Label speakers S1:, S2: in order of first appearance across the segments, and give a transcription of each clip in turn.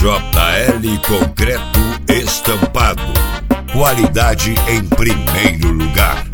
S1: JL Concreto Estampado. Qualidade em primeiro lugar.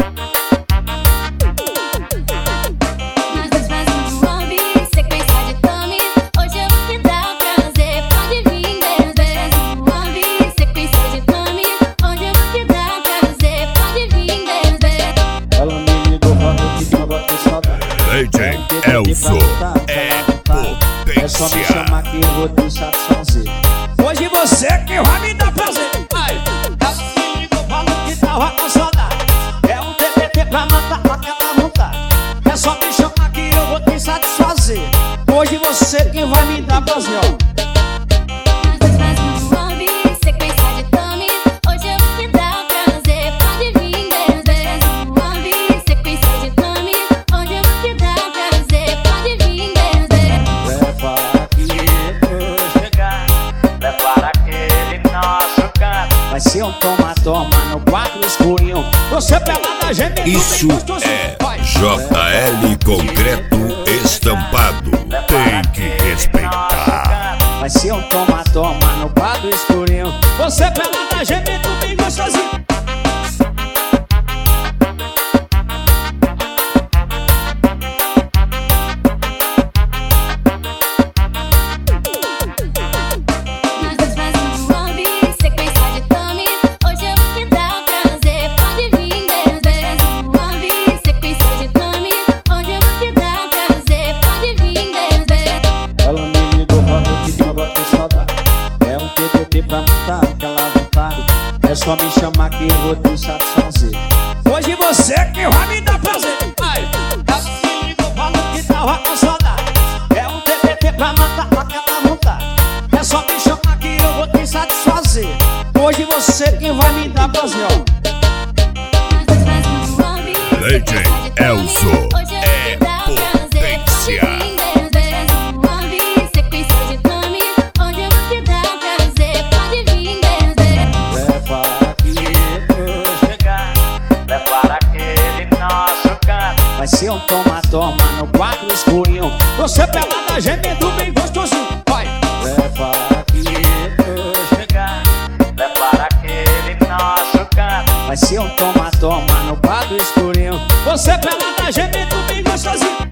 S1: DJ Elzo é potência.
S2: É só me chamar que eu vou te satisfazer. Hoje você que vai me dar prazer. Ela me ligou, falou que tava com saudade. É um TBT pra matar aquela vontade. É só me chamar que eu vou te satisfazer. Hoje você que vai me dar prazer, ó. Vai ser um toma-toma no quadro escurinho. Você pelada, gente.
S1: Isso é JL Concreto Estampado. Tem que respeitar.
S2: Vai ser um toma-toma no quadro escurinho. Você pelada, gente, bem gostosinho. Pra matar aquela vontade. É só me chamar que eu vou te satisfazer. Hoje você que vai me dar prazer. Ela me ligou, falou que tava com saudade. É um TBT pra matar aquela vontade. É só me chamar que eu vou te satisfazer. Hoje você que vai me dar prazer, ó.
S1: DJ Elzo é potência.
S2: Vai ser um toma-toma no quadro escurinho. Você pelada, gemendo bem gostosinho. Vai!
S3: Leva aqui eu chegar, prepara aquele nosso canto.
S2: Vai ser um toma-toma no quadro escurinho. Você pelada, gemendo bem gostosinho.